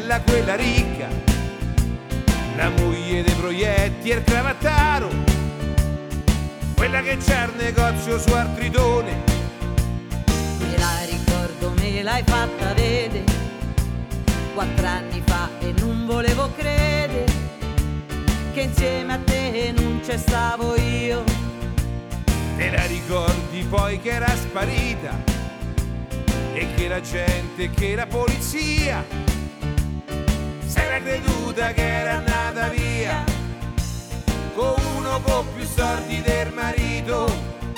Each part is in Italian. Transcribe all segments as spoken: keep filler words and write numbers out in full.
bella quella ricca, la moglie dei proietti e il cravattaro, quella che c'ha il negozio su Artridone. Me la ricordo, me l'hai fatta vedere quattro anni fa e non volevo credere che insieme a te non c'è stavo io. Te la ricordi poi che era sparita e che la gente, che la polizia s'era creduta che era andata via con uno con più soldi del marito.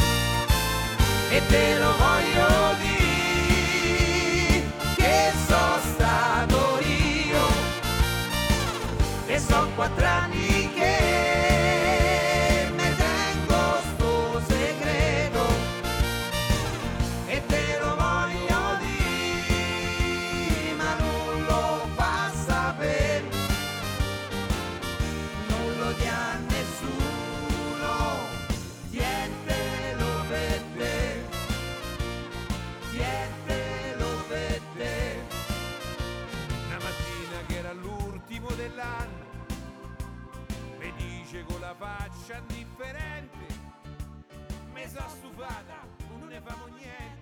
E te lo voglio dire che sono stato io e so quattro anni che me tengo sto segreto e te lo voglio dire ma non lo fa sapere, non lo dia a nessuno, nientelo per te, nientelo per te. Una mattina che era l'ultimo dell'anno mi dice con la faccia indifferente: me so stufata, non ne famo niente.